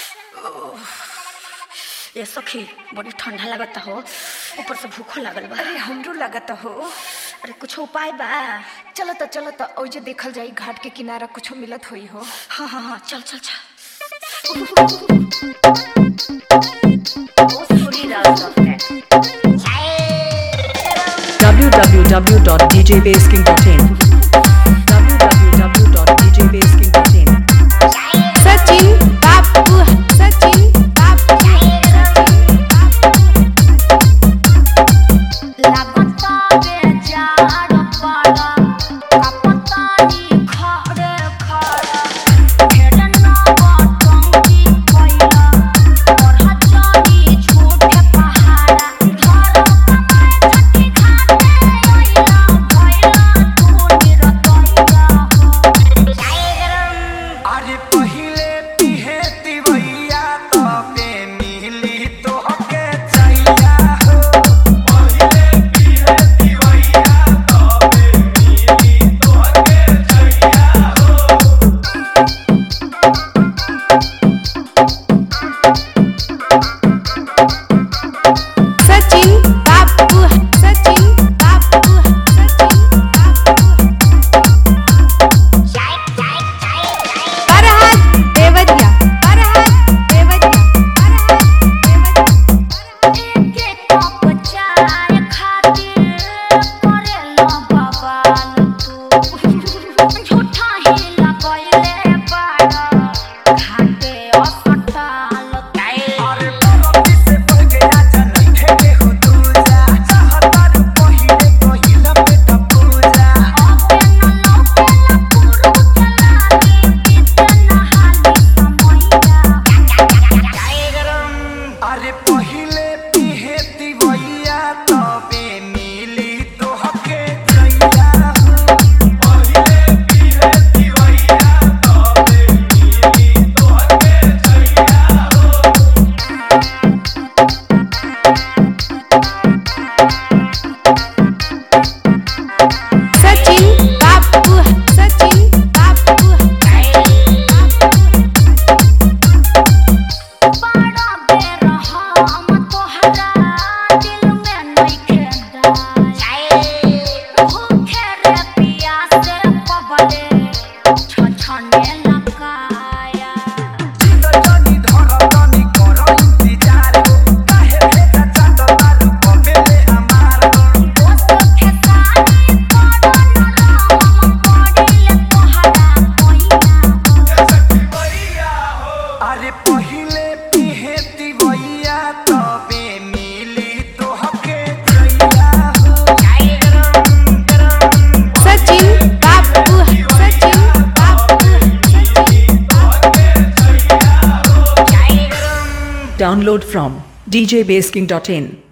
ये सखी बड़ी ठंडा लगता हो, ऊपर से भूखो लागल बा। अरे हमरो लगता हो। अरे कुछ उपाय बा? चलो तो ओजे देखल जाई, घाट के किनारा कुछ मिलत होई हो। हाँ चल चल चल। www.djbasking.in www.djbasking.in सचिन बाबू सचिन बाबू लगता बेजार पड़ा कपतानी खड़े खड़ा खेलना बटंगी कोइला और हजारी झूठे पहाड़ा घर कमाए छठी खाते कोइला कोइला तू निरतैया हो अरे पहिले पिहे तिवैया तबे मिली तोहके चैया हो। पहिले पिहे तिवैया तबे मिली तोहके चैया हो। सचिन बाबू सचिन बाबू फरहाद देवरिया एके कप चाय खातिर करेला बवाल तू झूठा ही लगैले बाड़ा घाटे असटाल अरे बरफी से बढ़ गया जनई खेले हो दूजा चाहतार पहिले कहिला बेटा पूजा। अपे न लौकेला पुरु के लागी बीते नहाली समैया अरे पहिले पिहे तिवैया तबे मिली तोहके चैया हो। पहिले पिहे तिवैया तबे मिली तोहके चैया हो। सचिन बाबू सचिन बाबू बड़ा बेर हम तोहरा दिल में नइखे दाई भूखे रे पियासे पबले छछने लगाया जिंदगी धरतनी करो इंतजार हो। काहे भेजा चांदबारू कबेले हमार हो। दोस्त के सानी बड़ा नरम पड़िले तोहरा कोइना अरे पहिले पिहे तिवैया तबे मिली तोहके चैया हो। सचिन बाबू सचिन बाबू Download from djbasking.in